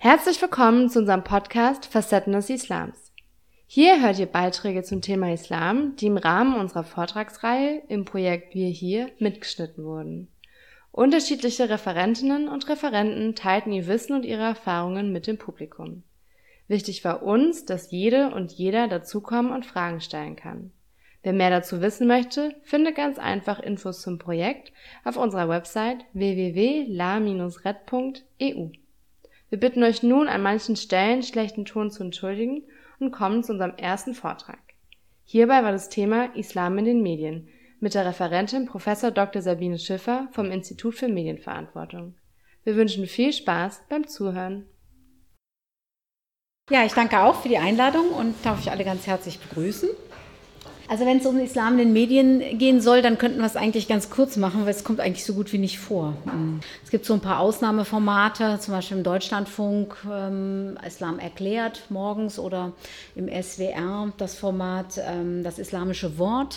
Herzlich willkommen zu unserem Podcast Facetten des Islams. Hier hört ihr Beiträge zum Thema Islam, die im Rahmen unserer Vortragsreihe im Projekt Wir hier mitgeschnitten wurden. Unterschiedliche Referentinnen und Referenten teilten ihr Wissen und ihre Erfahrungen mit dem Publikum. Wichtig war uns, dass jede und jeder dazukommen und Fragen stellen kann. Wer mehr dazu wissen möchte, findet ganz einfach Infos zum Projekt auf unserer Website www.la-red.eu. Wir bitten euch nun, an manchen Stellen schlechten Ton zu entschuldigen und kommen zu unserem ersten Vortrag. Hierbei war das Thema Islam in den Medien mit der Referentin Prof. Dr. Sabine Schiffer vom Institut für Medienverantwortung. Wir wünschen viel Spaß beim Zuhören. Ja, ich danke auch für die Einladung und darf euch alle ganz herzlich begrüßen. Also wenn es um Islam in den Medien gehen soll, dann könnten wir es eigentlich ganz kurz machen, weil es kommt eigentlich so gut wie nicht vor. Es gibt so ein paar Ausnahmeformate, zum Beispiel im Deutschlandfunk Islam erklärt morgens oder im SWR das Format Das islamische Wort.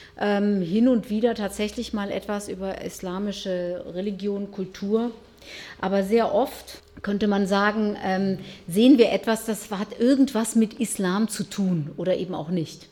Hin und wieder tatsächlich mal etwas über islamische Religion, Kultur. Aber sehr oft könnte man sagen, sehen wir etwas, das hat irgendwas mit Islam zu tun oder eben auch nicht.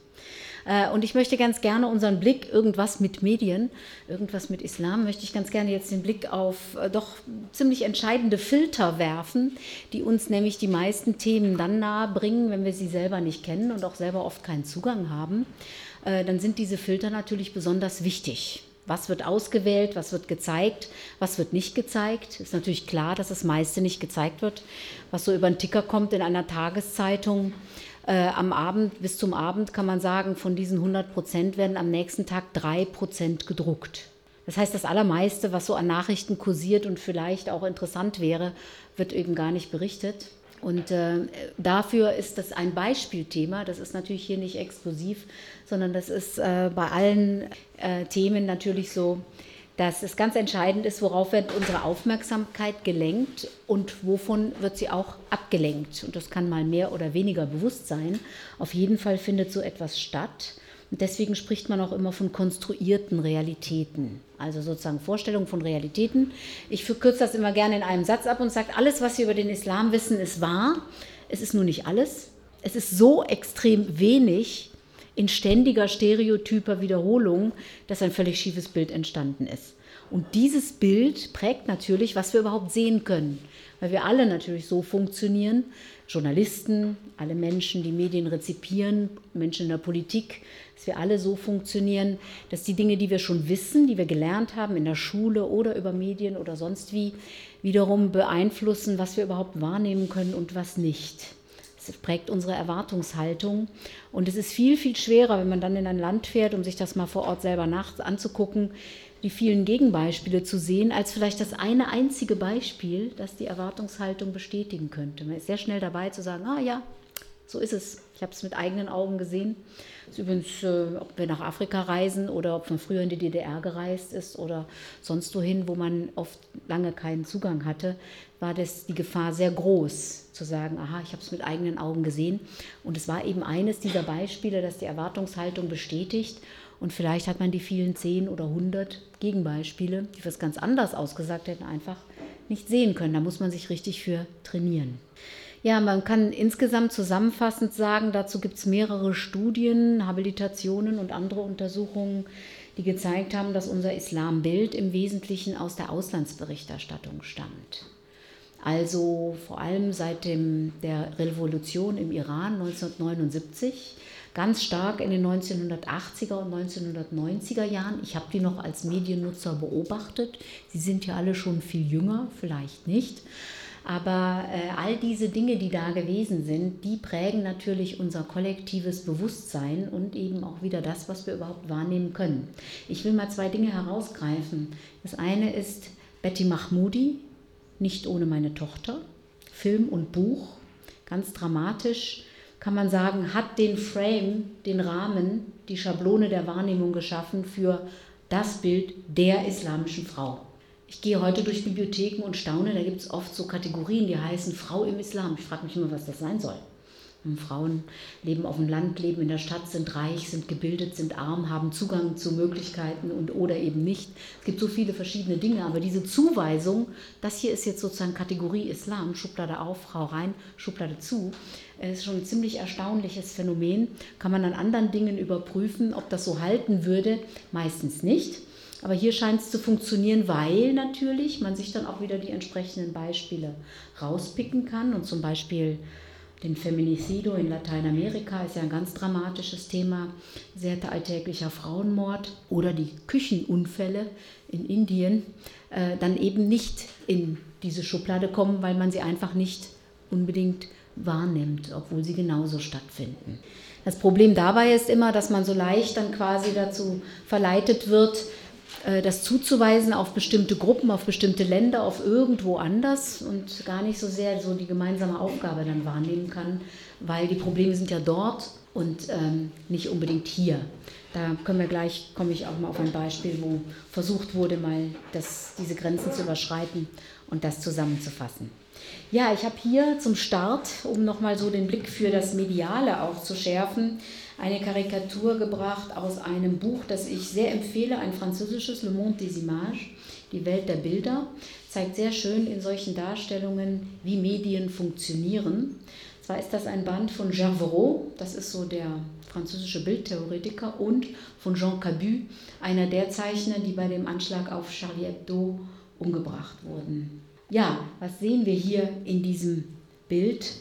Und ich möchte ganz gerne unseren Blick, irgendwas mit Medien, irgendwas mit Islam, möchte ich ganz gerne jetzt den Blick auf doch ziemlich entscheidende Filter werfen, die uns nämlich die meisten Themen dann nahe bringen, wenn wir sie selber nicht kennen und auch selber oft keinen Zugang haben. Dann sind diese Filter natürlich besonders wichtig. Was wird ausgewählt, was wird gezeigt, was wird nicht gezeigt? Ist natürlich klar, dass das meiste nicht gezeigt wird, was so über den Ticker kommt in einer Tageszeitung. Am Abend, bis zum Abend kann man sagen, von diesen 100% werden am nächsten Tag 3% gedruckt. Das heißt, das Allermeiste, was so an Nachrichten kursiert und vielleicht auch interessant wäre, wird eben gar nicht berichtet. Und dafür ist das ein Beispielthema. Das ist natürlich hier nicht exklusiv, sondern das ist bei allen Themen natürlich so, dass es ganz entscheidend ist, worauf wird unsere Aufmerksamkeit gelenkt und wovon wird sie auch abgelenkt. Und das kann mal mehr oder weniger bewusst sein. Auf jeden Fall findet so etwas statt. Und deswegen spricht man auch immer von konstruierten Realitäten, also sozusagen Vorstellungen von Realitäten. Ich verkürze das immer gerne in einem Satz ab und sage, alles, was wir über den Islam wissen, ist wahr. Es ist nur nicht alles. Es ist so extrem wenig in ständiger stereotyper Wiederholung, dass ein völlig schiefes Bild entstanden ist. Und dieses Bild prägt natürlich, was wir überhaupt sehen können, weil wir alle natürlich so funktionieren, Journalisten, alle Menschen, die Medien rezipieren, Menschen in der Politik, dass wir alle so funktionieren, dass die Dinge, die wir schon wissen, die wir gelernt haben in der Schule oder über Medien oder sonst wie, wiederum beeinflussen, was wir überhaupt wahrnehmen können und was nicht. Es prägt unsere Erwartungshaltung und es ist viel, viel schwerer, wenn man dann in ein Land fährt, um sich das mal vor Ort selber anzugucken, die vielen Gegenbeispiele zu sehen, als vielleicht das eine einzige Beispiel, das die Erwartungshaltung bestätigen könnte. Man ist sehr schnell dabei zu sagen, ah ja, so ist es. Ich habe es mit eigenen Augen gesehen. Das ist übrigens, ob wir nach Afrika reisen oder ob man früher in die DDR gereist ist oder sonst wohin, wo man oft lange keinen Zugang hatte, war das die Gefahr sehr groß, zu sagen, aha, ich habe es mit eigenen Augen gesehen. Und es war eben eines dieser Beispiele, das die Erwartungshaltung bestätigt. Und vielleicht hat man die vielen 10 oder 100 Gegenbeispiele, die was ganz anders ausgesagt hätten, einfach nicht sehen können. Da muss man sich richtig für trainieren. Ja, man kann insgesamt zusammenfassend sagen, dazu gibt es mehrere Studien, Habilitationen und andere Untersuchungen, die gezeigt haben, dass unser Islambild im Wesentlichen aus der Auslandsberichterstattung stammt. Also vor allem seit der Revolution im Iran 1979, ganz stark in den 1980er und 1990er Jahren. Ich habe die noch als Mediennutzer beobachtet. Sie sind ja alle schon viel jünger, vielleicht nicht. Aber all diese Dinge, die da gewesen sind, die prägen natürlich unser kollektives Bewusstsein und eben auch wieder das, was wir überhaupt wahrnehmen können. Ich will mal 2 Dinge herausgreifen. Das eine ist Betty Mahmoudi, Nicht ohne meine Tochter, Film und Buch, ganz dramatisch, kann man sagen, hat den Frame, den Rahmen, die Schablone der Wahrnehmung geschaffen für das Bild der islamischen Frau. Ich gehe heute durch Bibliotheken und staune, da gibt es oft so Kategorien, die heißen Frau im Islam. Ich frage mich immer, was das sein soll. Und Frauen leben auf dem Land, leben in der Stadt, sind reich, sind gebildet, sind arm, haben Zugang zu Möglichkeiten und oder eben nicht. Es gibt so viele verschiedene Dinge, aber diese Zuweisung, das hier ist jetzt sozusagen Kategorie Islam, Schublade auf, Frau rein, Schublade zu, ist schon ein ziemlich erstaunliches Phänomen. Kann man an anderen Dingen überprüfen, ob das so halten würde, meistens nicht. Aber hier scheint es zu funktionieren, weil natürlich man sich dann auch wieder die entsprechenden Beispiele rauspicken kann. Und zum Beispiel den Feminicidio in Lateinamerika ist ja ein ganz dramatisches Thema, sehr alltäglicher Frauenmord oder die Küchenunfälle in Indien dann eben nicht in diese Schublade kommen, weil man sie einfach nicht unbedingt wahrnimmt, obwohl sie genauso stattfinden. Das Problem dabei ist immer, dass man so leicht dann quasi dazu verleitet wird, das zuzuweisen auf bestimmte Gruppen, auf bestimmte Länder, auf irgendwo anders und gar nicht so sehr so die gemeinsame Aufgabe dann wahrnehmen kann, weil die Probleme sind ja dort und nicht unbedingt hier. Da komme ich auch mal auf ein Beispiel, wo versucht wurde, mal diese Grenzen zu überschreiten und das zusammenzufassen. Ja, ich habe hier zum Start, um nochmal so den Blick für das Mediale auch zu schärfen, eine Karikatur gebracht aus einem Buch, das ich sehr empfehle, ein französisches Le Monde des Images, die Welt der Bilder, zeigt sehr schön in solchen Darstellungen, wie Medien funktionieren. Zwar ist das ein Band von Gerverot, das ist so der französische Bildtheoretiker, und von Jean Cabu, einer der Zeichner, die bei dem Anschlag auf Charlie Hebdo umgebracht wurden. Ja, was sehen wir hier in diesem Bild?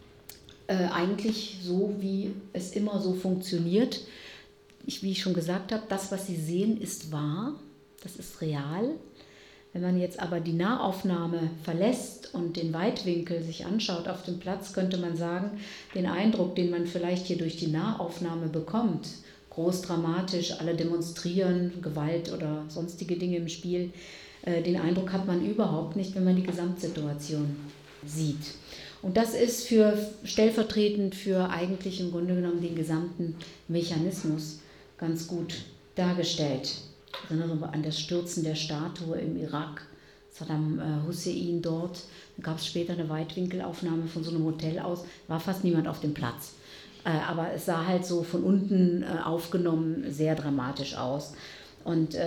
Eigentlich so, wie es immer so funktioniert. Wie ich schon gesagt habe, das, was Sie sehen, ist wahr, das ist real. Wenn man jetzt aber die Nahaufnahme verlässt und den Weitwinkel sich anschaut auf dem Platz, könnte man sagen, den Eindruck, den man vielleicht hier durch die Nahaufnahme bekommt, groß dramatisch, alle demonstrieren, Gewalt oder sonstige Dinge im Spiel, den Eindruck hat man überhaupt nicht, wenn man die Gesamtsituation sieht. Und das ist stellvertretend für eigentlich im Grunde genommen den gesamten Mechanismus ganz gut dargestellt. Ich erinnere mich an das Stürzen der Statue im Irak, Saddam Hussein dort. Da gab es später eine Weitwinkelaufnahme von so einem Hotel aus, war fast niemand auf dem Platz. Aber es sah halt so von unten aufgenommen sehr dramatisch aus. Und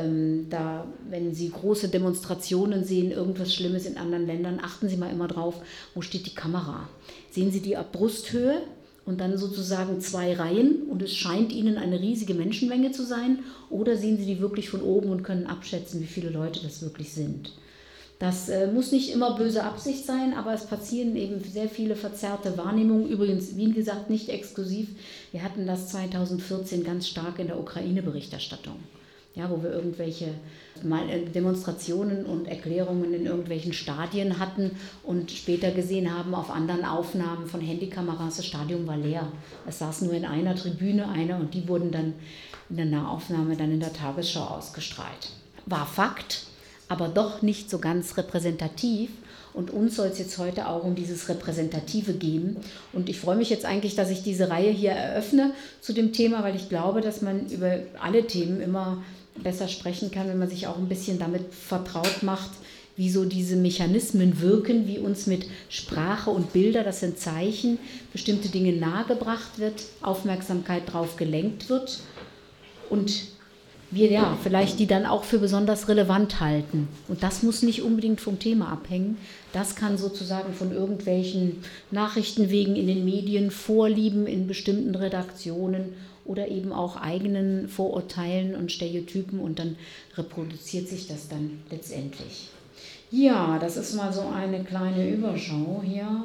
wenn Sie große Demonstrationen sehen, irgendwas Schlimmes in anderen Ländern, achten Sie mal immer drauf, wo steht die Kamera. Sehen Sie die ab Brusthöhe und dann sozusagen 2 Reihen und es scheint Ihnen eine riesige Menschenmenge zu sein, oder sehen Sie die wirklich von oben und können abschätzen, wie viele Leute das wirklich sind. Das muss nicht immer böse Absicht sein, aber es passieren eben sehr viele verzerrte Wahrnehmungen. Übrigens, wie gesagt, nicht exklusiv. Wir hatten das 2014 ganz stark in der Ukraine-Berichterstattung. Ja, wo wir irgendwelche Demonstrationen und Erklärungen in irgendwelchen Stadien hatten und später gesehen haben auf anderen Aufnahmen von Handykameras, das Stadion war leer. Es saß nur in einer Tribüne und die wurden dann in der Nahaufnahme dann in der Tagesschau ausgestrahlt. War Fakt, aber doch nicht so ganz repräsentativ. Und uns soll es jetzt heute auch um dieses Repräsentative gehen. Und ich freue mich jetzt eigentlich, dass ich diese Reihe hier eröffne zu dem Thema, weil ich glaube, dass man über alle Themen immer besser sprechen kann, wenn man sich auch ein bisschen damit vertraut macht, wie so diese Mechanismen wirken, wie uns mit Sprache und Bilder, das sind Zeichen, bestimmte Dinge nahegebracht wird, Aufmerksamkeit drauf gelenkt wird und wir vielleicht die dann auch für besonders relevant halten. Und das muss nicht unbedingt vom Thema abhängen. Das kann sozusagen von irgendwelchen Nachrichtenwegen in den Medien, Vorlieben in bestimmten Redaktionen oder eben auch eigenen Vorurteilen und Stereotypen, und dann reproduziert sich das dann letztendlich. Ja, das ist mal so eine kleine Überschau hier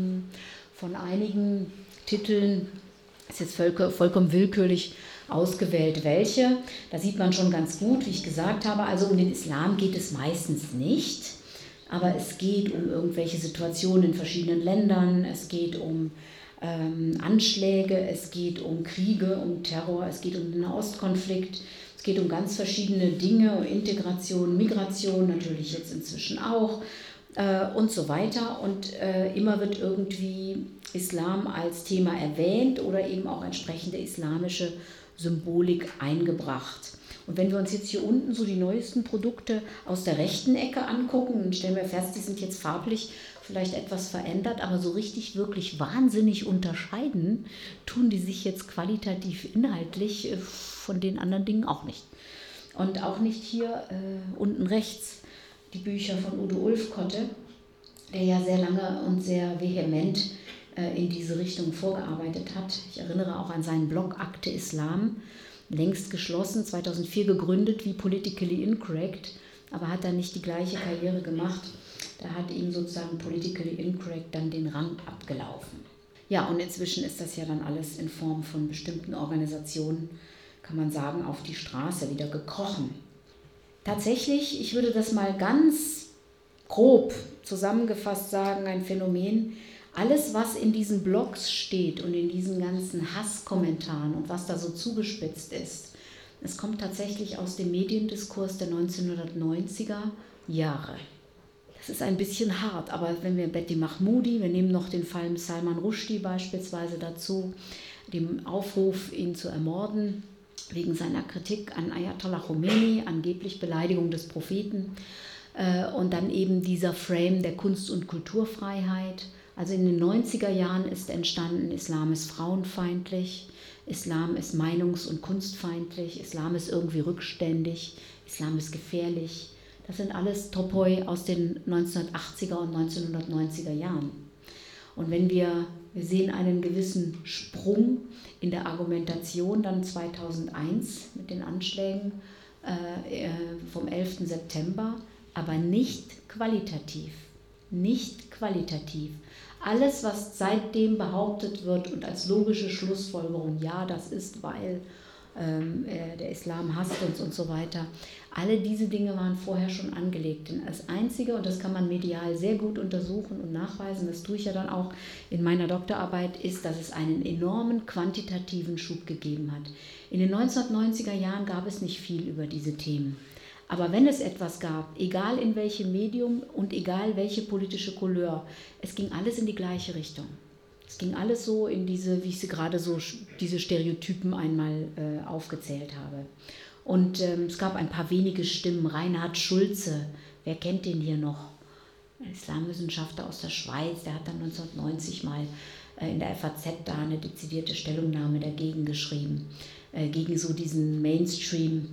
von einigen Titeln. Ist jetzt vollkommen willkürlich ausgewählt, welche. Da sieht man schon ganz gut, wie ich gesagt habe, also um den Islam geht es meistens nicht, aber es geht um irgendwelche Situationen in verschiedenen Ländern, es geht um Anschläge, es geht um Kriege, um Terror, es geht um den Nahostkonflikt, es geht um ganz verschiedene Dinge, Integration, Migration, natürlich jetzt inzwischen auch und so weiter. Und immer wird irgendwie Islam als Thema erwähnt oder eben auch entsprechende islamische Symbolik eingebracht. Und wenn wir uns jetzt hier unten so die neuesten Produkte aus der rechten Ecke angucken, dann stellen wir fest, die sind jetzt farblich vielleicht etwas verändert, aber so richtig wirklich wahnsinnig unterscheiden tun die sich jetzt qualitativ inhaltlich von den anderen Dingen auch nicht. Und auch nicht hier unten rechts die Bücher von Udo Ulfkotte, der ja sehr lange und sehr vehement in diese Richtung vorgearbeitet hat. Ich erinnere auch an seinen Blog Akte Islam, längst geschlossen, 2004 gegründet wie Politically Incorrect, aber hat dann nicht die gleiche Karriere gemacht. Da hat ihm sozusagen Politically Incorrect dann den Rang abgelaufen. Ja, und inzwischen ist das ja dann alles in Form von bestimmten Organisationen, kann man sagen, auf die Straße wieder gekrochen. Tatsächlich, ich würde das mal ganz grob zusammengefasst sagen, ein Phänomen, alles, was in diesen Blogs steht und in diesen ganzen Hasskommentaren und was da so zugespitzt ist, es kommt tatsächlich aus dem Mediendiskurs der 1990er Jahre. Das ist ein bisschen hart, aber wenn wir Betty Mahmoudi, wir nehmen noch den Fall Salman Rushdie beispielsweise dazu, dem Aufruf, ihn zu ermorden, wegen seiner Kritik an Ayatollah Khomeini, angeblich Beleidigung des Propheten, und dann eben dieser Frame der Kunst- und Kulturfreiheit. Also in den 90er Jahren ist entstanden, Islam ist frauenfeindlich, Islam ist meinungs- und kunstfeindlich, Islam ist irgendwie rückständig, Islam ist gefährlich. Das sind alles Topoi aus den 1980er und 1990er Jahren. Und wenn wir sehen einen gewissen Sprung in der Argumentation dann 2001 mit den Anschlägen vom 11. September, aber nicht qualitativ. Nicht qualitativ. Alles, was seitdem behauptet wird und als logische Schlussfolgerung, ja, das ist, weil der Islam hasst uns und so weiter, alle diese Dinge waren vorher schon angelegt. Denn das Einzige, und das kann man medial sehr gut untersuchen und nachweisen, das tue ich ja dann auch in meiner Doktorarbeit, ist, dass es einen enormen quantitativen Schub gegeben hat. In den 1990er Jahren gab es nicht viel über diese Themen. Aber wenn es etwas gab, egal in welchem Medium und egal welche politische Couleur, es ging alles in die gleiche Richtung. Es ging alles so in diese, wie ich sie gerade so, diese Stereotypen einmal aufgezählt habe. Und es gab ein paar wenige Stimmen. Reinhard Schulze, wer kennt den hier noch? Ein Islamwissenschaftler aus der Schweiz, der hat dann 1990 mal in der FAZ da eine dezidierte Stellungnahme dagegen geschrieben, gegen so diesen Mainstream.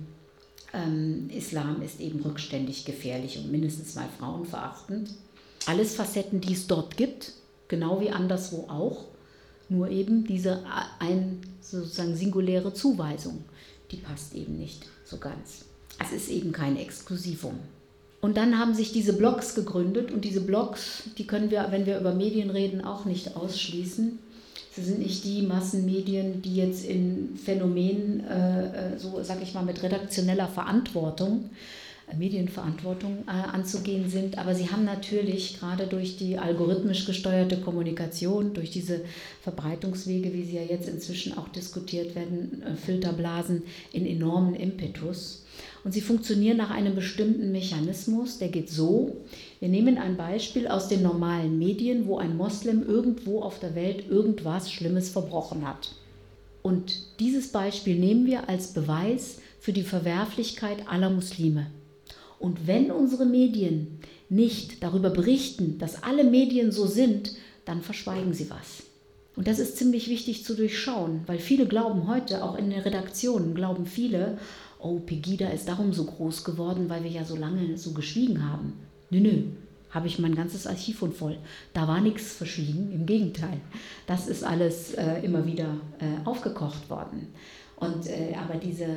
Islam ist eben rückständig, gefährlich und mindestens mal frauenverachtend. Alles Facetten, die es dort gibt, genau wie anderswo auch, nur eben diese sozusagen singuläre Zuweisung, die passt eben nicht so ganz. Es ist eben kein Exklusivum. Und dann haben sich diese Blogs gegründet und diese Blogs, die können wir, wenn wir über Medien reden, auch nicht ausschließen. Sie sind nicht die Massenmedien, die jetzt in Phänomenen, so sage ich mal, mit redaktioneller Verantwortung, Medienverantwortung anzugehen sind, aber sie haben natürlich gerade durch die algorithmisch gesteuerte Kommunikation, durch diese Verbreitungswege, wie sie ja jetzt inzwischen auch diskutiert werden, Filterblasen, in enormen Impetus. Und sie funktionieren nach einem bestimmten Mechanismus, der geht so: Wir nehmen ein Beispiel aus den normalen Medien, wo ein Moslem irgendwo auf der Welt irgendwas Schlimmes verbrochen hat. Und dieses Beispiel nehmen wir als Beweis für die Verwerflichkeit aller Muslime. Und wenn unsere Medien nicht darüber berichten, dass alle Medien so sind, dann verschweigen sie was. Und das ist ziemlich wichtig zu durchschauen, weil viele glauben heute, auch in den Redaktionen, glauben viele, oh, Pegida ist darum so groß geworden, weil wir ja so lange so geschwiegen haben. Nö, habe ich mein ganzes Archiv von voll. Da war nichts verschwiegen, im Gegenteil. Das ist alles immer wieder aufgekocht worden. Und aber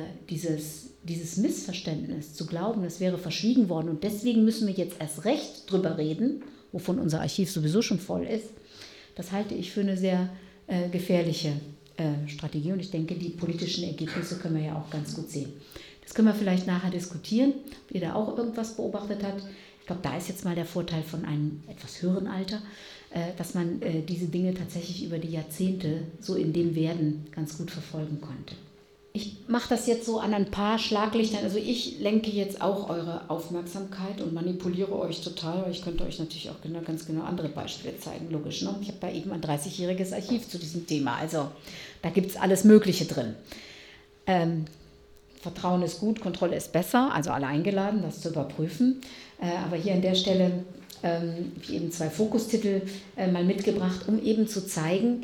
dieses Missverständnis zu glauben, es wäre verschwiegen worden und deswegen müssen wir jetzt erst recht drüber reden, wovon unser Archiv sowieso schon voll ist, das halte ich für eine sehr gefährliche Strategie und ich denke, die politischen Ergebnisse können wir ja auch ganz gut sehen. Das können wir vielleicht nachher diskutieren, ob ihr da auch irgendwas beobachtet habt. Ich glaube, da ist jetzt mal der Vorteil von einem etwas höheren Alter, dass man diese Dinge tatsächlich über die Jahrzehnte so in dem Werden ganz gut verfolgen konnte. Ich mache das jetzt so an ein paar Schlaglichtern. Also ich lenke jetzt auch eure Aufmerksamkeit und manipuliere euch total, weil ich könnte euch natürlich auch ganz genau andere Beispiele zeigen, logisch. Ne? Ich habe da eben ein 30-jähriges Archiv zu diesem Thema. Also da gibt es alles Mögliche drin. Vertrauen ist gut, Kontrolle ist besser, also alle eingeladen, das zu überprüfen. Aber hier an der Stelle wie eben 2 Fokustitel mal mitgebracht, um eben zu zeigen,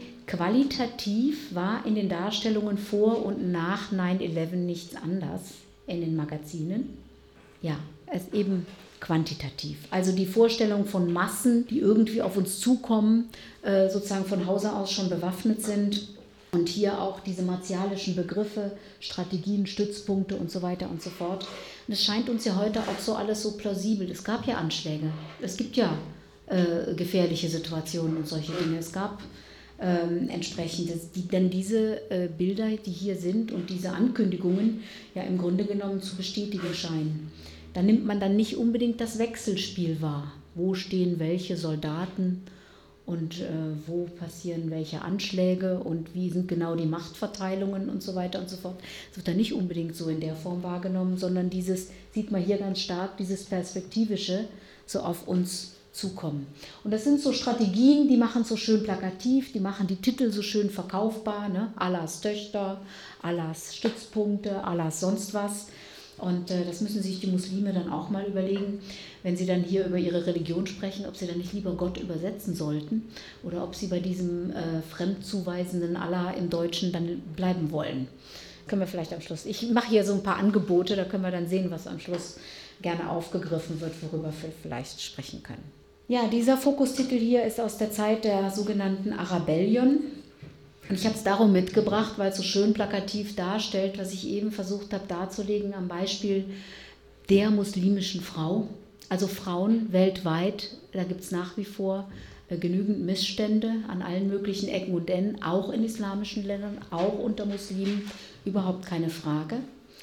qualitativ war in den Darstellungen vor und nach 9/11 nichts anders in den Magazinen. Ja, es eben quantitativ. Also die Vorstellung von Massen, die irgendwie auf uns zukommen, sozusagen von Hause aus schon bewaffnet sind. Und hier auch diese martialischen Begriffe, Strategien, Stützpunkte und so weiter und so fort. Und es scheint uns ja heute auch so alles so plausibel. Es gab ja Anschläge, es gibt ja gefährliche Situationen und solche Dinge. Es gab entsprechendes, denn diese Bilder, die hier sind und diese Ankündigungen ja im Grunde genommen zu bestätigen scheinen. Da nimmt man dann nicht unbedingt das Wechselspiel wahr. Wo stehen welche Soldaten? Und wo passieren welche Anschläge und wie sind genau die Machtverteilungen und so weiter und so fort. Das wird dann nicht unbedingt so in der Form wahrgenommen, sondern dieses, sieht man hier ganz stark, dieses Perspektivische so auf uns zukommen. Und das sind so Strategien, die machen es so schön plakativ, die machen die Titel so schön verkaufbar, ne? Allahs Töchter, Allahs Stützpunkte, Allahs sonst was. Und das müssen sich die Muslime dann auch mal überlegen, wenn sie dann hier über ihre Religion sprechen, ob sie dann nicht lieber Gott übersetzen sollten oder ob sie bei diesem fremdzuweisenden Allah im Deutschen dann bleiben wollen. Können wir vielleicht am Schluss. Ich mache hier so ein paar Angebote, da können wir dann sehen, was am Schluss gerne aufgegriffen wird, worüber wir vielleicht sprechen können. Ja, dieser Fokustitel hier ist aus der Zeit der sogenannten Arabellion. Und ich habe es darum mitgebracht, weil es so schön plakativ darstellt, was ich eben versucht habe darzulegen am Beispiel der muslimischen Frau. Also Frauen weltweit, da gibt es nach wie vor genügend Missstände an allen möglichen Ecken und Enden, auch in islamischen Ländern, auch unter Muslimen, überhaupt keine Frage.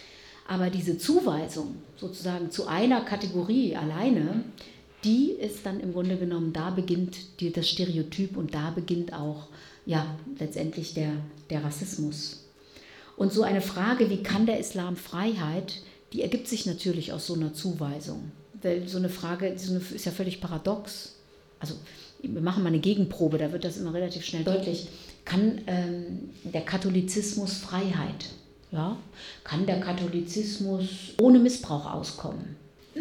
Aber diese Zuweisung sozusagen zu einer Kategorie alleine, die ist dann im Grunde genommen, da beginnt das Stereotyp und da beginnt auch letztendlich der Rassismus. Und so eine Frage, wie kann der Islam Freiheit, die ergibt sich natürlich aus so einer Zuweisung. Weil so eine Frage ist ja völlig paradox. Also wir machen mal eine Gegenprobe, da wird das immer relativ schnell deutlich. Kann der Katholizismus Freiheit? Ja? Kann der Katholizismus ohne Missbrauch auskommen?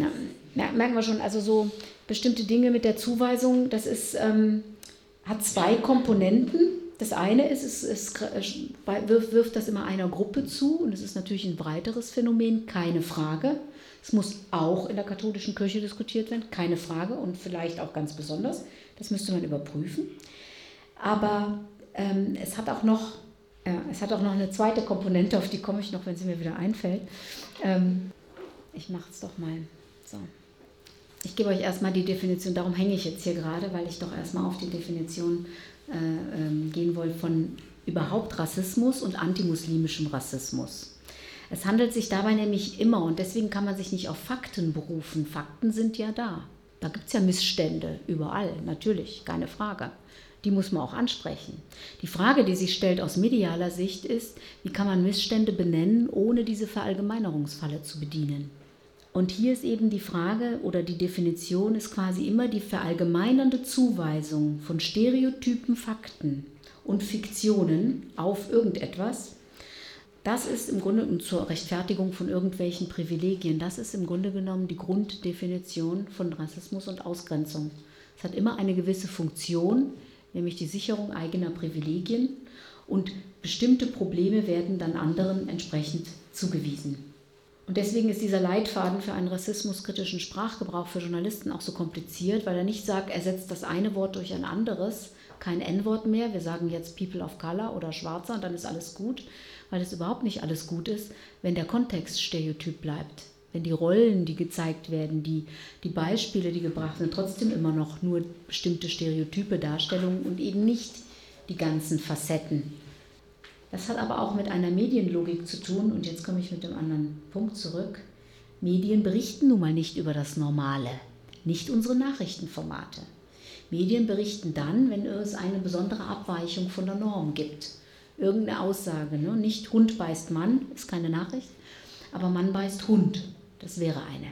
Merken wir schon, also so bestimmte Dinge mit der Zuweisung, das ist... hat 2 Komponenten. Das eine ist, es wirft das immer einer Gruppe zu und es ist natürlich ein breiteres Phänomen, keine Frage. Es muss auch in der katholischen Kirche diskutiert werden, keine Frage und vielleicht auch ganz besonders. Das müsste man überprüfen. Aber es hat auch noch eine zweite Komponente, auf die komme ich noch, wenn sie mir wieder einfällt. Ich mache es doch mal so. Ich gebe euch erstmal die Definition, darum hänge ich jetzt hier gerade, weil ich doch erstmal auf die Definition gehen wollte von überhaupt Rassismus und antimuslimischem Rassismus. Es handelt sich dabei nämlich immer, und deswegen kann man sich nicht auf Fakten berufen, Fakten sind ja da. Da gibt es ja Missstände überall, natürlich, keine Frage. Die muss man auch ansprechen. Die Frage, die sich stellt aus medialer Sicht ist, wie kann man Missstände benennen, ohne diese Verallgemeinerungsfalle zu bedienen? Und hier ist eben die Frage oder die Definition ist quasi immer die verallgemeinernde Zuweisung von Stereotypen, Fakten und Fiktionen auf irgendetwas. Das ist im Grunde zur Rechtfertigung von irgendwelchen Privilegien. Das ist im Grunde genommen die Grunddefinition von Rassismus und Ausgrenzung. Es hat immer eine gewisse Funktion, nämlich die Sicherung eigener Privilegien und bestimmte Probleme werden dann anderen entsprechend zugewiesen. Und deswegen ist dieser Leitfaden für einen rassismuskritischen Sprachgebrauch für Journalisten auch so kompliziert, weil er nicht sagt, ersetzt das eine Wort durch ein anderes, kein N-Wort mehr, wir sagen jetzt People of Color oder Schwarzer und dann ist alles gut, weil es überhaupt nicht alles gut ist, wenn der Kontext stereotyp bleibt, wenn die Rollen, die gezeigt werden, die Beispiele, die gebracht sind, trotzdem immer noch nur bestimmte stereotype Darstellungen und eben nicht die ganzen Facetten. Das hat aber auch mit einer Medienlogik zu tun und jetzt komme ich mit dem anderen Punkt zurück. Medien berichten nun mal nicht über das Normale, nicht unsere Nachrichtenformate. Medien berichten dann, wenn es eine besondere Abweichung von der Norm gibt. Irgendeine Aussage, ne? Nicht Hund beißt Mann, ist keine Nachricht, aber Mann beißt Hund, das wäre eine.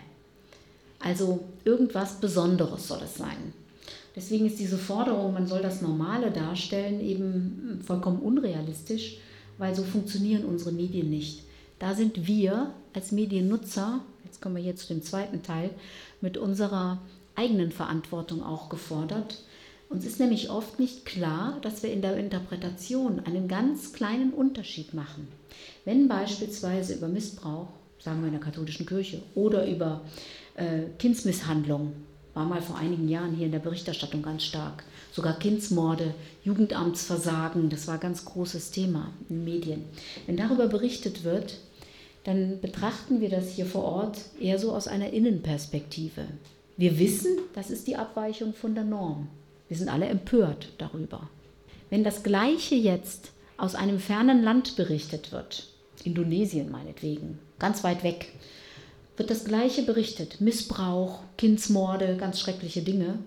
Also irgendwas Besonderes soll es sein. Deswegen ist diese Forderung, man soll das Normale darstellen, eben vollkommen unrealistisch, weil so funktionieren unsere Medien nicht. Da sind wir als Mediennutzer, jetzt kommen wir hier zu dem zweiten Teil, mit unserer eigenen Verantwortung auch gefordert. Uns ist nämlich oft nicht klar, dass wir in der Interpretation einen ganz kleinen Unterschied machen. Wenn beispielsweise über Missbrauch, sagen wir in der katholischen Kirche, oder über Kindsmisshandlung, war mal vor einigen Jahren hier in der Berichterstattung ganz stark, sogar Kindsmorde, Jugendamtsversagen, das war ein ganz großes Thema in den Medien. Wenn darüber berichtet wird, dann betrachten wir das hier vor Ort eher so aus einer Innenperspektive. Wir wissen, das ist die Abweichung von der Norm. Wir sind alle empört darüber. Wenn das Gleiche jetzt aus einem fernen Land berichtet wird, Indonesien meinetwegen, ganz weit weg, wird das Gleiche berichtet. Missbrauch, Kindsmorde, ganz schreckliche Dinge.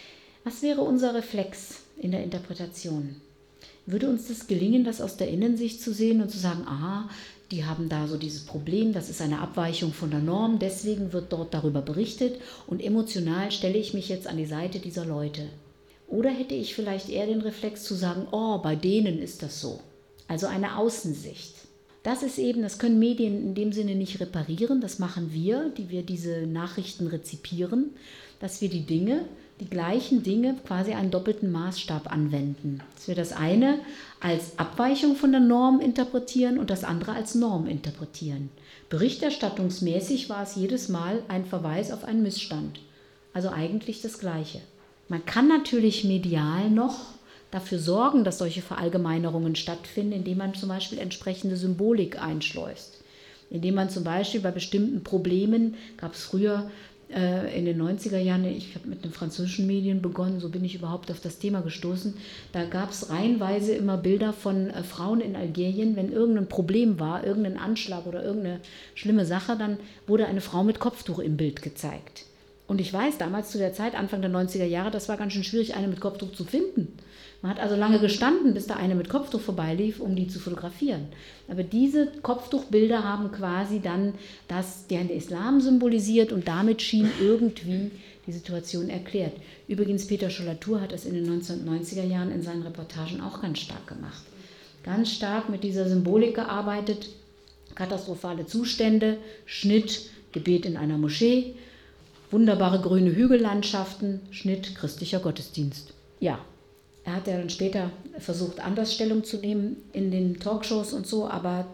Was wäre unser Reflex in der Interpretation? Würde uns das gelingen, das aus der Innensicht zu sehen und zu sagen, aha, die haben da so dieses Problem, das ist eine Abweichung von der Norm, deswegen wird dort darüber berichtet und emotional stelle ich mich jetzt an die Seite dieser Leute. Oder hätte ich vielleicht eher den Reflex zu sagen, oh, bei denen ist das so. Also eine Außensicht. Das können Medien in dem Sinne nicht reparieren, das machen wir, die wir diese Nachrichten rezipieren, dass wir die gleichen Dinge quasi einen doppelten Maßstab anwenden. Dass wir das eine als Abweichung von der Norm interpretieren und das andere als Norm interpretieren. Berichterstattungsmäßig war es jedes Mal ein Verweis auf einen Missstand. Also eigentlich das Gleiche. Man kann natürlich medial noch dafür sorgen, dass solche Verallgemeinerungen stattfinden, indem man zum Beispiel entsprechende Symbolik einschleust. Indem man zum Beispiel bei bestimmten Problemen, gab es früher in den 90er Jahren, ich habe mit den französischen Medien begonnen, so bin ich überhaupt auf das Thema gestoßen, da gab es reihenweise immer Bilder von Frauen in Algerien, wenn irgendein Problem war, irgendein Anschlag oder irgendeine schlimme Sache, dann wurde eine Frau mit Kopftuch im Bild gezeigt. Und ich weiß, damals zu der Zeit, Anfang der 90er Jahre, das war ganz schön schwierig, eine mit Kopftuch zu finden. Man hat also lange gestanden, bis da eine mit Kopftuch vorbeilief, um die zu fotografieren. Aber diese Kopftuchbilder haben quasi dann den Islam symbolisiert und damit schien irgendwie die Situation erklärt. Übrigens, Peter Schollatur hat es in den 1990er Jahren in seinen Reportagen auch ganz stark gemacht. Ganz stark mit dieser Symbolik gearbeitet, katastrophale Zustände, Schnitt, Gebet in einer Moschee, wunderbare grüne Hügellandschaften, Schnitt, christlicher Gottesdienst. Ja, er hat ja dann später versucht, anders Stellung zu nehmen in den Talkshows und so, aber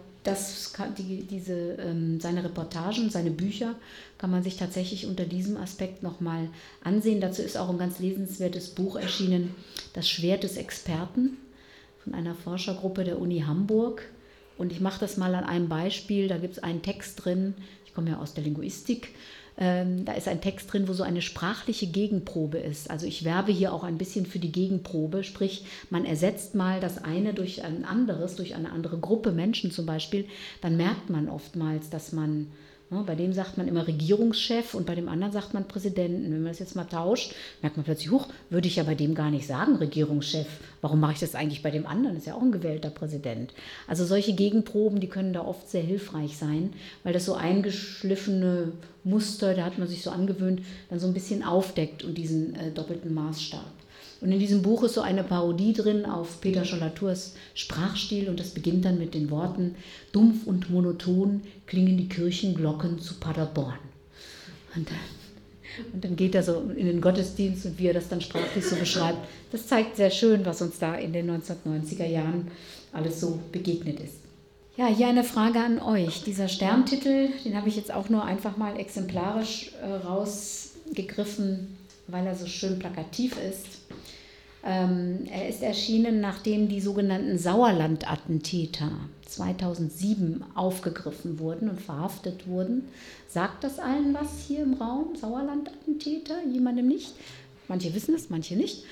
seine Reportagen, seine Bücher kann man sich tatsächlich unter diesem Aspekt nochmal ansehen. Dazu ist auch ein ganz lesenswertes Buch erschienen, Das Schwert des Experten, von einer Forschergruppe der Uni Hamburg. Und ich mache das mal an einem Beispiel, da gibt es einen Text drin, ich komme ja aus der Linguistik, da ist ein Text drin, wo so eine sprachliche Gegenprobe ist. Also ich werbe hier auch ein bisschen für die Gegenprobe, sprich man ersetzt mal das eine durch ein anderes, durch eine andere Gruppe Menschen zum Beispiel, dann merkt man oftmals, dass man, bei dem sagt man immer Regierungschef und bei dem anderen sagt man Präsidenten. Wenn man das jetzt mal tauscht, merkt man plötzlich, würde ich ja bei dem gar nicht sagen Regierungschef. Warum mache ich das eigentlich bei dem anderen? Das ist ja auch ein gewählter Präsident. Also solche Gegenproben, die können da oft sehr hilfreich sein, weil das so eingeschliffene Muster, da hat man sich so angewöhnt, dann so ein bisschen aufdeckt und diesen doppelten Maßstab. Und in diesem Buch ist so eine Parodie drin auf Peter Schollaturs Sprachstil und das beginnt dann mit den Worten: Dumpf und monoton klingen die Kirchenglocken zu Paderborn. Und dann geht er so in den Gottesdienst und wie er das dann sprachlich so beschreibt. Das zeigt sehr schön, was uns da in den 1990er Jahren alles so begegnet ist. Ja, hier eine Frage an euch. Dieser Sterntitel, den habe ich jetzt auch nur einfach mal exemplarisch rausgegriffen, weil er so schön plakativ ist. Er ist erschienen, nachdem die sogenannten Sauerland-Attentäter 2007 aufgegriffen wurden und verhaftet wurden. Sagt das allen was hier im Raum? Sauerland-Attentäter? Jemandem nicht? Manche wissen es, manche nicht.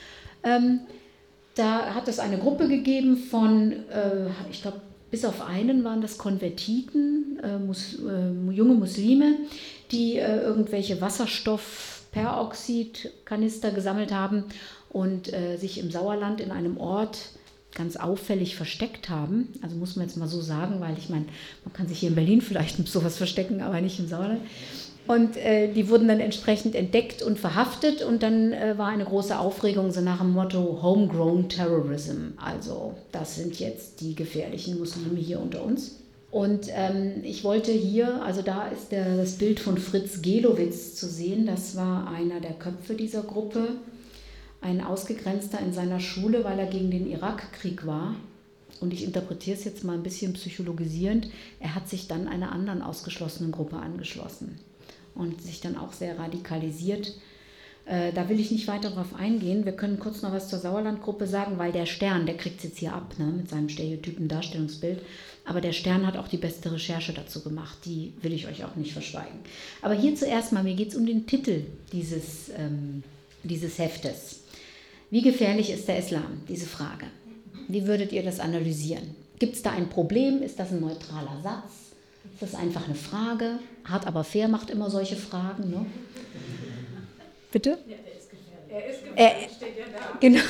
Da hat es eine Gruppe gegeben von, ich glaube, bis auf einen waren das Konvertiten, junge Muslime, die irgendwelche Wasserstoffperoxidkanister gesammelt haben und sich im Sauerland in einem Ort ganz auffällig versteckt haben. Also muss man jetzt mal so sagen, weil ich meine, man kann sich hier in Berlin vielleicht mit sowas verstecken, aber nicht im Sauerland. Und die wurden dann entsprechend entdeckt und verhaftet und dann war eine große Aufregung so nach dem Motto Homegrown Terrorism. Also das sind jetzt die gefährlichen Muslime hier unter uns. Und ich wollte hier, also da ist das Bild von Fritz Gelowitz zu sehen, das war einer der Köpfe dieser Gruppe, ein Ausgegrenzter in seiner Schule, weil er gegen den Irakkrieg war. Und ich interpretiere es jetzt mal ein bisschen psychologisierend, er hat sich dann einer anderen ausgeschlossenen Gruppe angeschlossen und sich dann auch sehr radikalisiert. Da will ich nicht weiter drauf eingehen. Wir können kurz noch was zur Sauerlandgruppe sagen, weil der Stern, der kriegt es jetzt hier ab, ne, mit seinem stereotypen Darstellungsbild. Aber der Stern hat auch die beste Recherche dazu gemacht. Die will ich euch auch nicht verschweigen. Aber hier zuerst mal, mir geht es um den Titel dieses Heftes. Wie gefährlich ist der Islam? Diese Frage. Wie würdet ihr das analysieren? Gibt es da ein Problem? Ist das ein neutraler Satz? Ist das einfach eine Frage? Hart aber fair macht immer solche Fragen, ne? Bitte? Ja, er ist gefährlich, steht ja da. Genau.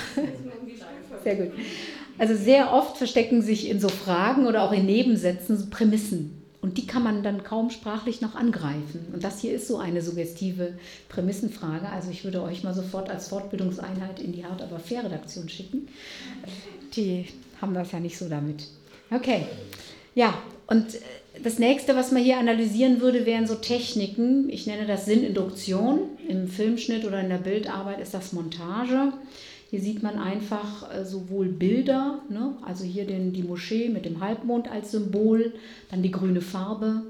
Sehr gut. Also sehr oft verstecken sich in so Fragen oder auch in Nebensätzen so Prämissen. Und die kann man dann kaum sprachlich noch angreifen. Und das hier ist so eine suggestive Prämissenfrage. Also ich würde euch mal sofort als Fortbildungseinheit in die Hart aber fair Redaktion schicken. Die haben das ja nicht so damit. Okay. Ja, und das nächste, was man hier analysieren würde, wären so Techniken. Ich nenne das Sinninduktion. Im Filmschnitt oder in der Bildarbeit ist das Montage. Hier sieht man einfach sowohl Bilder, ne? Also hier die Moschee mit dem Halbmond als Symbol, dann die grüne Farbe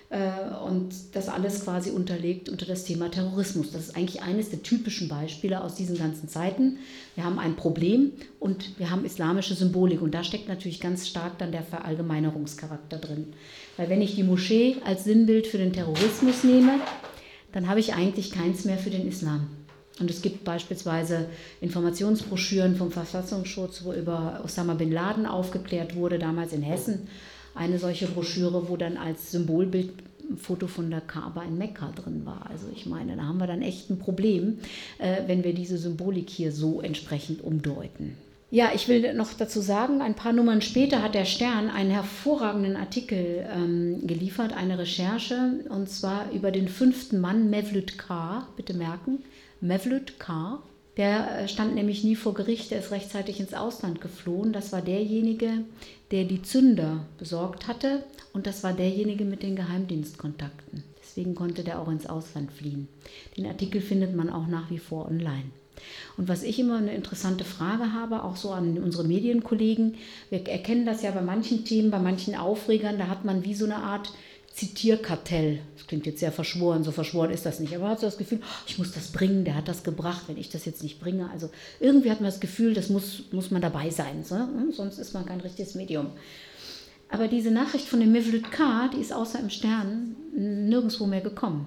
und das alles quasi unterlegt unter das Thema Terrorismus. Das ist eigentlich eines der typischen Beispiele aus diesen ganzen Zeiten. Wir haben ein Problem und wir haben islamische Symbolik und da steckt natürlich ganz stark dann der Verallgemeinerungscharakter drin. Weil wenn ich die Moschee als Sinnbild für den Terrorismus nehme, dann habe ich eigentlich keins mehr für den Islam. Und es gibt beispielsweise Informationsbroschüren vom Verfassungsschutz, wo über Osama bin Laden aufgeklärt wurde, damals in Hessen. Eine solche Broschüre, wo dann als Symbolbild ein Foto von der Kaaba in Mekka drin war. Also ich meine, da haben wir dann echt ein Problem, wenn wir diese Symbolik hier so entsprechend umdeuten. Ja, ich will noch dazu sagen, ein paar Nummern später hat der Stern einen hervorragenden Artikel geliefert, eine Recherche, und zwar über den 5. Mann, Mevlüt K., bitte merken, Mevlüt K., der stand nämlich nie vor Gericht, der ist rechtzeitig ins Ausland geflohen. Das war derjenige, der die Zünder besorgt hatte und das war derjenige mit den Geheimdienstkontakten. Deswegen konnte der auch ins Ausland fliehen. Den Artikel findet man auch nach wie vor online. Und was ich immer eine interessante Frage habe, auch so an unsere Medienkollegen, wir erkennen das ja bei manchen Themen, bei manchen Aufregern, da hat man wie so eine Art Zitierkartell. Das klingt jetzt sehr verschworen, so verschworen ist das nicht, aber man hat so das Gefühl, ich muss das bringen, der hat das gebracht, wenn ich das jetzt nicht bringe. Also irgendwie hat man das Gefühl, das muss man dabei sein, so? Sonst ist man kein richtiges Medium. Aber diese Nachricht von dem Mevlüt K., die ist außer im Stern nirgendwo mehr gekommen.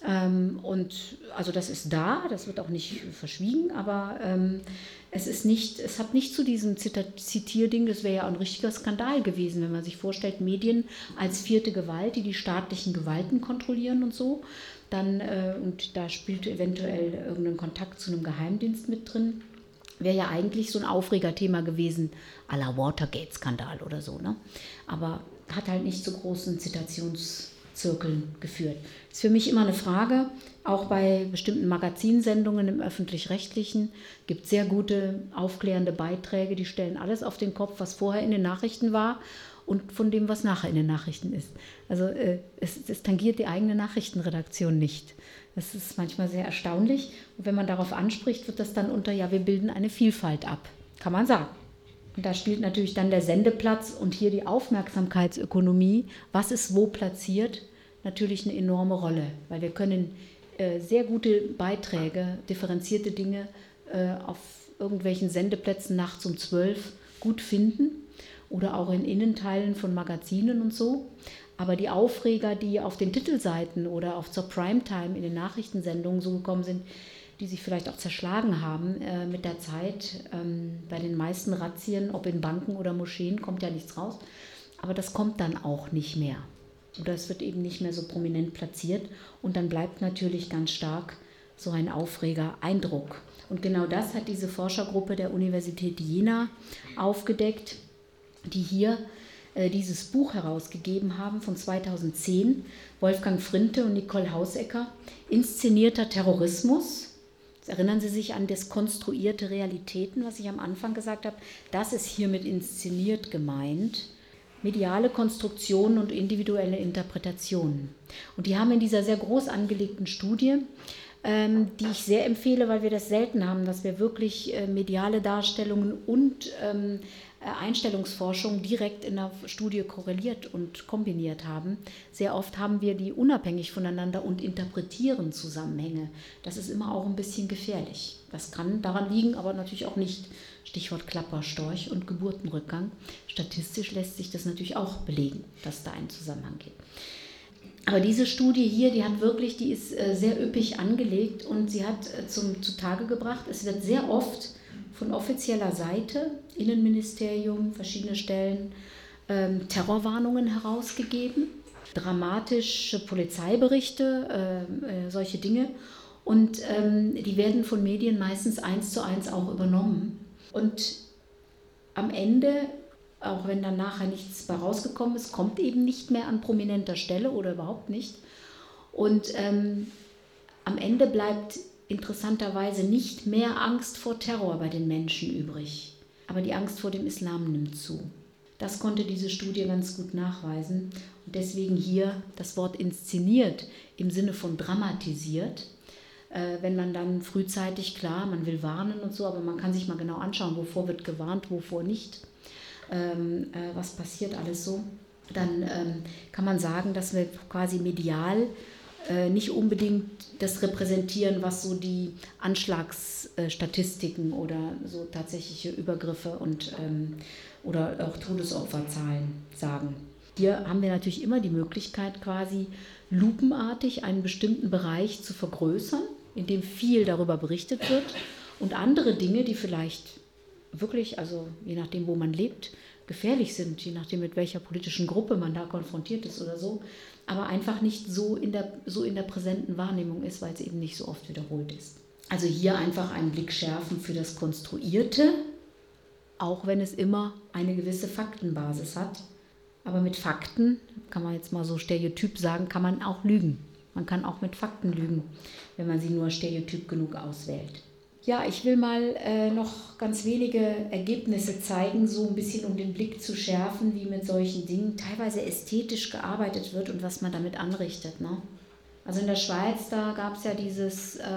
Und also das ist da, das wird auch nicht verschwiegen, aber es hat nicht zu diesem Zitierding, das wäre ja ein richtiger Skandal gewesen, wenn man sich vorstellt, Medien als vierte Gewalt, die staatlichen Gewalten kontrollieren und so, dann, und da spielt eventuell irgendein Kontakt zu einem Geheimdienst mit drin, wäre ja eigentlich so ein Aufregerthema gewesen, à la Watergate-Skandal oder so, ne? Aber hat halt nicht zu großen Zitationszirkeln geführt. Das ist für mich immer eine Frage, auch bei bestimmten Magazinsendungen im Öffentlich-Rechtlichen gibt es sehr gute aufklärende Beiträge, die stellen alles auf den Kopf, was vorher in den Nachrichten war und von dem, was nachher in den Nachrichten ist. Also es tangiert die eigene Nachrichtenredaktion nicht. Das ist manchmal sehr erstaunlich und wenn man darauf anspricht, wird das dann unter, ja, wir bilden eine Vielfalt ab, kann man sagen. Und da spielt natürlich dann der Sendeplatz und hier die Aufmerksamkeitsökonomie, was ist wo platziert, natürlich eine enorme Rolle, weil wir können sehr gute Beiträge, differenzierte Dinge auf irgendwelchen Sendeplätzen nachts um 12 gut finden oder auch in Innenteilen von Magazinen und so. Aber die Aufreger, die auf den Titelseiten oder zur Primetime in den Nachrichtensendungen so gekommen sind, die sich vielleicht auch zerschlagen haben mit der Zeit, bei den meisten Razzien, ob in Banken oder Moscheen, kommt ja nichts raus. Aber das kommt dann auch nicht mehr. Oder es wird eben nicht mehr so prominent platziert und dann bleibt natürlich ganz stark so ein Aufreger-Eindruck. Und genau das hat diese Forschergruppe der Universität Jena aufgedeckt, die hier dieses Buch herausgegeben haben von 2010, Wolfgang Frinte und Nicole Hausecker, Inszenierter Terrorismus. Jetzt erinnern Sie sich an das konstruierte Realitäten, was ich am Anfang gesagt habe. Das ist hiermit inszeniert gemeint. mediale Konstruktionen und individuelle Interpretationen. Und die haben in dieser sehr groß angelegten Studie, die ich sehr empfehle, weil wir das selten haben, dass wir wirklich mediale Darstellungen und Einstellungsforschung direkt in der Studie korreliert und kombiniert haben. Sehr oft haben wir die unabhängig voneinander und interpretieren Zusammenhänge. Das ist immer auch ein bisschen gefährlich. Das kann daran liegen, aber natürlich auch nicht. Stichwort Klapperstorch und Geburtenrückgang. Statistisch lässt sich das natürlich auch belegen, dass da ein Zusammenhang gibt. Aber diese Studie hier, die ist sehr üppig angelegt und sie hat zutage gebracht, es wird sehr oft von offizieller Seite, Innenministerium, verschiedene Stellen, Terrorwarnungen herausgegeben, dramatische Polizeiberichte, solche Dinge. Und die werden von Medien meistens 1:1 auch übernommen. Und am Ende, auch wenn dann nachher nichts bei rausgekommen ist, kommt eben nicht mehr an prominenter Stelle oder überhaupt nicht. Und am Ende bleibt interessanterweise nicht mehr Angst vor Terror bei den Menschen übrig. Aber die Angst vor dem Islam nimmt zu. Das konnte diese Studie ganz gut nachweisen. Und deswegen hier das Wort inszeniert im Sinne von dramatisiert. Wenn man dann frühzeitig, klar, man will warnen und so, aber man kann sich mal genau anschauen, wovor wird gewarnt, wovor nicht, was passiert alles so. Dann kann man sagen, dass wir quasi medial nicht unbedingt das repräsentieren, was so die Anschlagsstatistiken oder so tatsächliche Übergriffe und, oder auch Todesopferzahlen sagen. Hier haben wir natürlich immer die Möglichkeit, quasi lupenartig einen bestimmten Bereich zu vergrößern, in dem viel darüber berichtet wird und andere Dinge, die vielleicht wirklich, also je nachdem, wo man lebt, gefährlich sind, je nachdem, mit welcher politischen Gruppe man da konfrontiert ist oder so, aber einfach nicht so in der präsenten Wahrnehmung ist, weil es eben nicht so oft wiederholt ist. Also hier einfach einen Blick schärfen für das Konstruierte, auch wenn es immer eine gewisse Faktenbasis hat. Aber mit Fakten, kann man jetzt mal so stereotyp sagen, kann man auch lügen. Man kann auch mit Fakten lügen, wenn man sie nur stereotyp genug auswählt. Ja, ich will mal noch ganz wenige Ergebnisse zeigen, so ein bisschen um den Blick zu schärfen, wie mit solchen Dingen teilweise ästhetisch gearbeitet wird und was man damit anrichtet. Ne? Also in der Schweiz, da gab es ja diese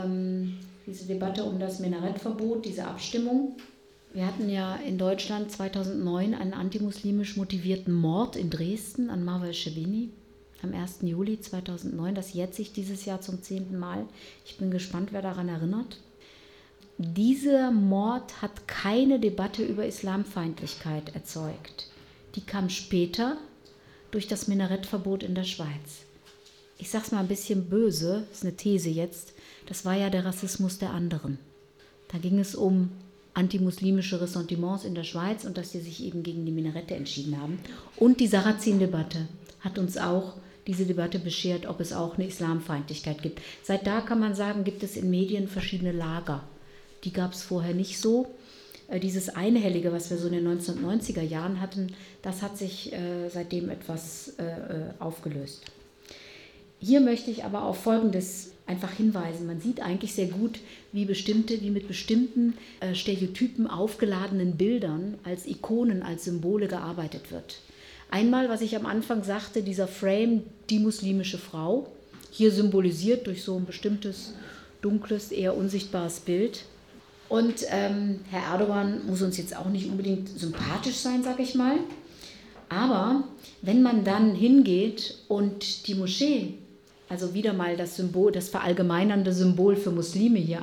Debatte um das Minarettverbot, diese Abstimmung. Wir hatten ja in Deutschland 2009 einen antimuslimisch motivierten Mord in Dresden an Marwal Shebini am 1. Juli 2009. Das jährt sich dieses Jahr zum 10. Mal. Ich bin gespannt, wer daran erinnert. Dieser Mord hat keine Debatte über Islamfeindlichkeit erzeugt. Die kam später durch das Minarettverbot in der Schweiz. Ich sage es mal ein bisschen böse, das ist eine These jetzt, das war ja der Rassismus der anderen. Da ging es um antimuslimische Ressentiments in der Schweiz und dass sie sich eben gegen die Minarette entschieden haben. Und die Sarrazin-Debatte hat uns auch diese Debatte beschert, ob es auch eine Islamfeindlichkeit gibt. Seit da kann man sagen, gibt es in Medien verschiedene Lager. Die gab es vorher nicht so. Dieses Einhellige, was wir so in den 1990er Jahren hatten, das hat sich seitdem etwas aufgelöst. Hier möchte ich aber auf Folgendes einfach hinweisen. Man sieht eigentlich sehr gut, wie mit bestimmten Stereotypen aufgeladenen Bildern als Ikonen, als Symbole gearbeitet wird. Einmal, was ich am Anfang sagte, dieser Frame, die muslimische Frau, hier symbolisiert durch so ein bestimmtes, dunkles, eher unsichtbares Bild. Und Herr Erdogan muss uns jetzt auch nicht unbedingt sympathisch sein, sag ich mal. Aber wenn man dann hingeht und die Moschee, also wieder mal das Symbol, das verallgemeinernde Symbol für Muslime hier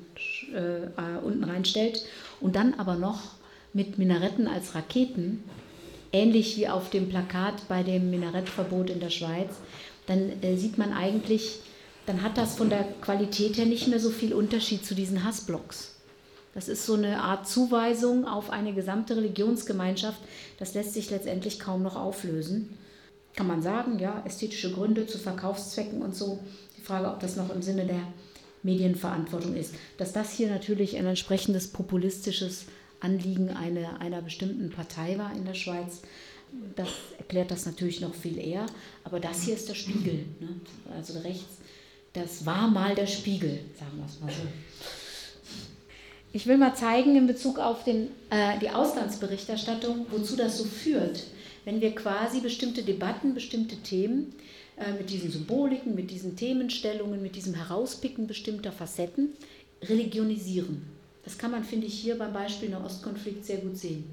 unten reinstellt und dann aber noch mit Minaretten als Raketen, ähnlich wie auf dem Plakat bei dem Minarettverbot in der Schweiz, dann sieht man eigentlich, dann hat das von der Qualität her nicht mehr so viel Unterschied zu diesen Hassblocks. Das ist so eine Art Zuweisung auf eine gesamte Religionsgemeinschaft. Das lässt sich letztendlich kaum noch auflösen. Kann man sagen, ja, ästhetische Gründe zu Verkaufszwecken und so. Die Frage, ob das noch im Sinne der Medienverantwortung ist. Dass das hier natürlich ein entsprechendes populistisches Anliegen einer bestimmten Partei war in der Schweiz, das erklärt das natürlich noch viel eher. Aber das hier ist der Spiegel. Ne? Also rechts, das war mal der Spiegel, sagen wir es mal so. Ich will mal zeigen in Bezug auf die Auslandsberichterstattung, wozu das so führt, wenn wir quasi bestimmte Debatten, bestimmte Themen mit diesen Symboliken, mit diesen Themenstellungen, mit diesem Herauspicken bestimmter Facetten religionisieren. Das kann man, finde ich, hier beim Beispiel Nahostkonflikt sehr gut sehen.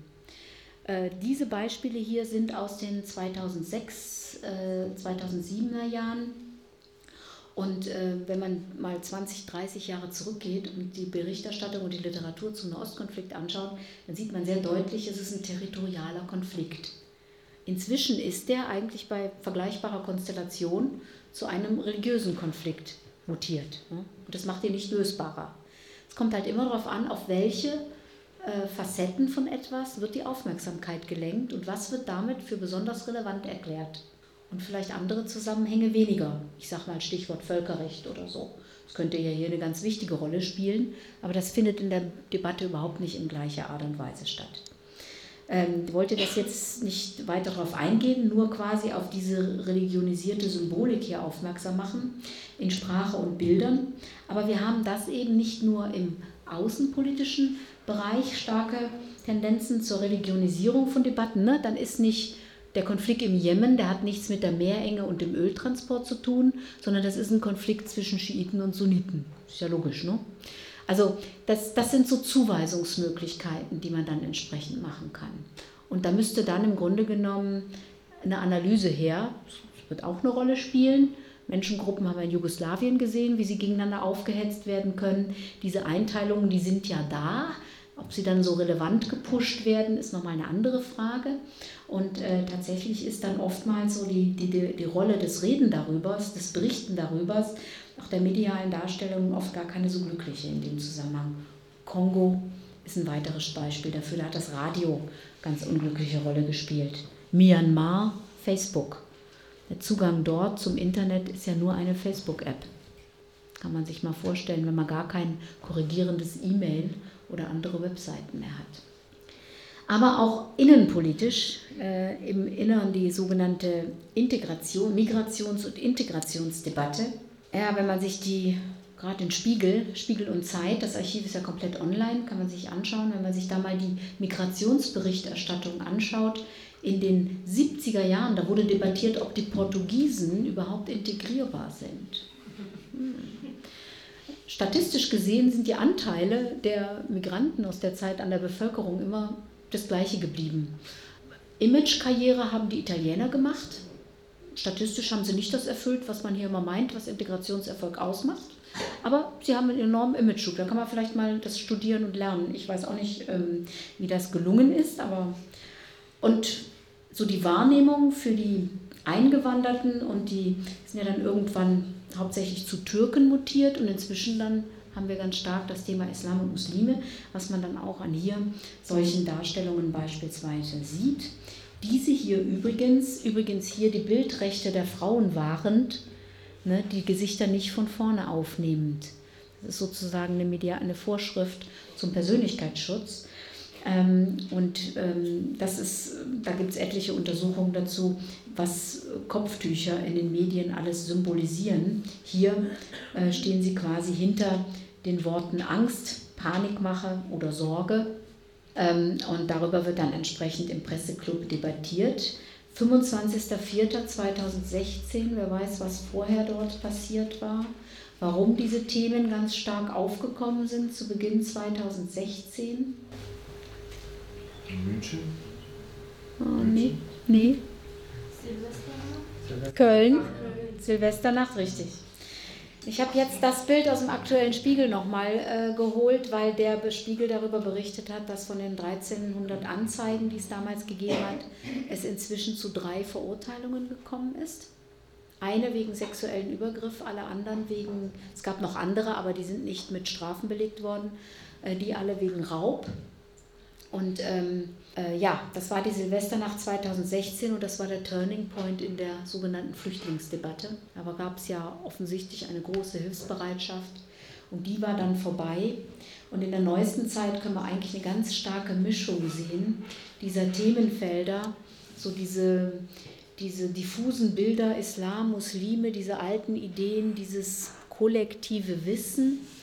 Diese Beispiele hier sind aus den 2006, 2007er Jahren. Und wenn man mal 20, 30 Jahre zurückgeht und die Berichterstattung und die Literatur zum Nahostkonflikt anschaut, dann sieht man sehr deutlich, es ist ein territorialer Konflikt. Inzwischen ist der eigentlich bei vergleichbarer Konstellation zu einem religiösen Konflikt mutiert. Und das macht ihn nicht lösbarer. Es kommt halt immer darauf an, auf welche Facetten von etwas wird die Aufmerksamkeit gelenkt und was wird damit für besonders relevant erklärt. Und vielleicht andere Zusammenhänge weniger. Ich sage mal Stichwort Völkerrecht oder so. Das könnte ja hier eine ganz wichtige Rolle spielen, aber das findet in der Debatte überhaupt nicht in gleicher Art und Weise statt. Ich wollte das jetzt nicht weiter darauf eingehen, nur quasi auf diese religionisierte Symbolik hier aufmerksam machen, in Sprache und Bildern. Aber wir haben das eben nicht nur im außenpolitischen Bereich, starke Tendenzen zur Religionisierung von Debatten. Ne? Dann ist nicht der Konflikt im Jemen, der hat nichts mit der Meerenge und dem Öltransport zu tun, sondern das ist ein Konflikt zwischen Schiiten und Sunniten. Ist ja logisch, ne? Also das sind so Zuweisungsmöglichkeiten, die man dann entsprechend machen kann. Und da müsste dann im Grunde genommen eine Analyse her, das wird auch eine Rolle spielen. Menschengruppen haben wir in Jugoslawien gesehen, wie sie gegeneinander aufgehetzt werden können. Diese Einteilungen, die sind ja da. Ob sie dann so relevant gepusht werden, ist nochmal eine andere Frage. Und tatsächlich ist dann oftmals so die Rolle des Reden darüber, des Berichten darüber, auch der medialen Darstellung oft gar keine so glückliche in dem Zusammenhang. Kongo ist ein weiteres Beispiel dafür, da hat das Radio ganz unglückliche Rolle gespielt. Myanmar, Facebook. Der Zugang dort zum Internet ist ja nur eine Facebook-App. Kann man sich mal vorstellen, wenn man gar kein korrigierendes E-Mail oder andere Webseiten mehr hat. Aber auch innenpolitisch, im Inneren die sogenannte Migrations- und Integrationsdebatte. Ja, wenn man sich gerade den Spiegel und Zeit, das Archiv ist ja komplett online, kann man sich anschauen, wenn man sich da mal die Migrationsberichterstattung anschaut, in den 70er Jahren, da wurde debattiert, ob die Portugiesen überhaupt integrierbar sind. Statistisch gesehen sind die Anteile der Migranten aus der Zeit an der Bevölkerung immer das Gleiche geblieben. Imagekarriere haben die Italiener gemacht. Statistisch haben sie nicht das erfüllt, was man hier immer meint, was Integrationserfolg ausmacht. Aber sie haben einen enormen Imageschub. Da kann man vielleicht mal das studieren und lernen. Ich weiß auch nicht, wie das gelungen ist. Und so die Wahrnehmung für die Eingewanderten und die sind ja dann irgendwann hauptsächlich zu Türken mutiert und inzwischen dann haben wir ganz stark das Thema Islam und Muslime, was man dann auch an hier solchen Darstellungen beispielsweise sieht. Diese hier übrigens hier die Bildrechte der Frauen wahrend, ne, die Gesichter nicht von vorne aufnehmend. Das ist sozusagen eine Vorschrift zum Persönlichkeitsschutz. Da gibt es etliche Untersuchungen dazu, was Kopftücher in den Medien alles symbolisieren. Hier stehen sie quasi hinter den Worten Angst, Panikmache oder Sorge. Und darüber wird dann entsprechend im Presseclub debattiert. 25.04.2016, wer weiß, was vorher dort passiert war, warum diese Themen ganz stark aufgekommen sind zu Beginn 2016. In München? Oh, nee. Silvesternacht? Köln. Silvesternacht, richtig. Ich habe jetzt das Bild aus dem aktuellen Spiegel nochmal geholt, weil der Spiegel darüber berichtet hat, dass von den 1300 Anzeigen, die es damals gegeben hat, es inzwischen zu 3 Verurteilungen gekommen ist. Eine wegen sexuellen Übergriff, alle anderen es gab noch andere, aber die sind nicht mit Strafen belegt worden, die alle wegen Raub. Und das war die Silvesternacht 2016 und das war der Turning Point in der sogenannten Flüchtlingsdebatte. Aber gab es ja offensichtlich eine große Hilfsbereitschaft und die war dann vorbei. Und in der neuesten Zeit können wir eigentlich eine ganz starke Mischung sehen dieser Themenfelder, so diese diffusen Bilder, Islam, Muslime, diese alten Ideen, dieses kollektive Wissen,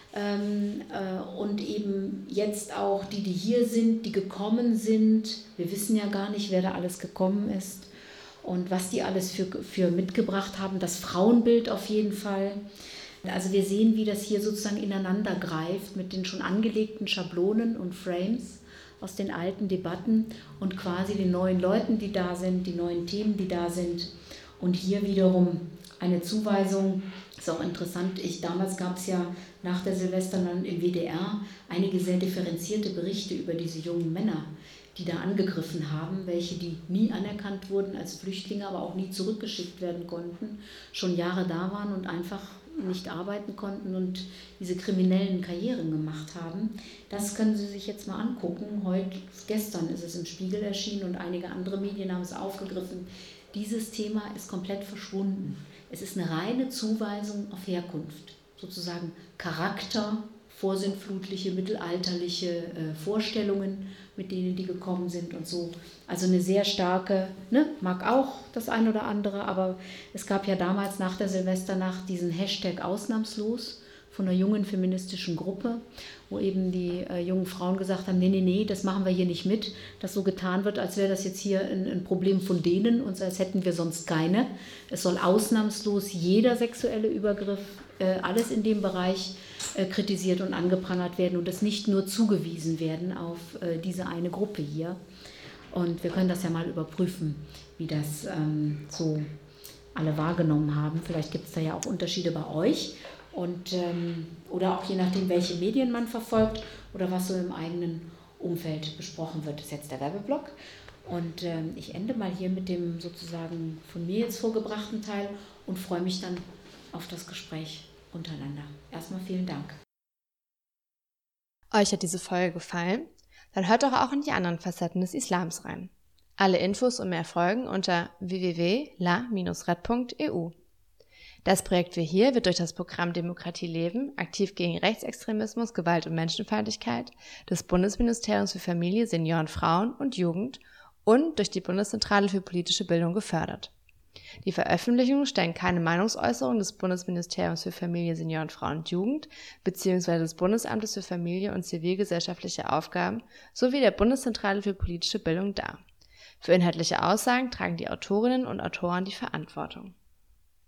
Und eben jetzt auch die hier sind, die gekommen sind. Wir wissen ja gar nicht, wer da alles gekommen ist und was die alles für mitgebracht haben. Das Frauenbild auf jeden Fall. Also wir sehen, wie das hier sozusagen ineinander greift mit den schon angelegten Schablonen und Frames aus den alten Debatten und quasi den neuen Leuten, die da sind, die neuen Themen, die da sind. Und hier wiederum eine Zuweisung, ist auch interessant, damals gab es ja nach der Silvesternacht im WDR einige sehr differenzierte Berichte über diese jungen Männer, die da angegriffen haben, welche die nie anerkannt wurden als Flüchtlinge, aber auch nie zurückgeschickt werden konnten, schon Jahre da waren und einfach nicht arbeiten konnten und diese kriminellen Karrieren gemacht haben. Das können Sie sich jetzt mal angucken. Gestern ist es im Spiegel erschienen und einige andere Medien haben es aufgegriffen. Dieses Thema ist komplett verschwunden. Es ist eine reine Zuweisung auf Herkunft, sozusagen Charakter, vorsintflutliche, mittelalterliche Vorstellungen, mit denen die gekommen sind und so. Also eine sehr starke, mag auch das ein oder andere, aber es gab ja damals nach der Silvesternacht diesen Hashtag Ausnahmslos von einer jungen feministischen Gruppe, wo eben die jungen Frauen gesagt haben, nee, das machen wir hier nicht mit, dass so getan wird, als wäre das jetzt hier ein Problem von denen und als hätten wir sonst keine. Es soll ausnahmslos jeder sexuelle Übergriff, alles in dem Bereich kritisiert und angeprangert werden und es nicht nur zugewiesen werden auf diese eine Gruppe hier. Und wir können das ja mal überprüfen, wie das so alle wahrgenommen haben. Vielleicht gibt es da ja auch Unterschiede bei euch. Und, oder auch je nachdem, welche Medien man verfolgt oder was so im eigenen Umfeld besprochen wird. Das ist jetzt der Werbeblock. Und ich ende mal hier mit dem sozusagen von mir jetzt vorgebrachten Teil und freue mich dann auf das Gespräch untereinander. Erstmal vielen Dank. Euch hat diese Folge gefallen? Dann hört doch auch in die anderen Facetten des Islams rein. Alle Infos und mehr Folgen unter www.la-red.eu. Das Projekt Wir hier wird durch das Programm Demokratie leben, aktiv gegen Rechtsextremismus, Gewalt und Menschenfeindlichkeit des Bundesministeriums für Familie, Senioren, Frauen und Jugend und durch die Bundeszentrale für politische Bildung gefördert. Die Veröffentlichungen stellen keine Meinungsäußerung des Bundesministeriums für Familie, Senioren, Frauen und Jugend bzw. des Bundesamtes für Familie und zivilgesellschaftliche Aufgaben sowie der Bundeszentrale für politische Bildung dar. Für inhaltliche Aussagen tragen die Autorinnen und Autoren die Verantwortung.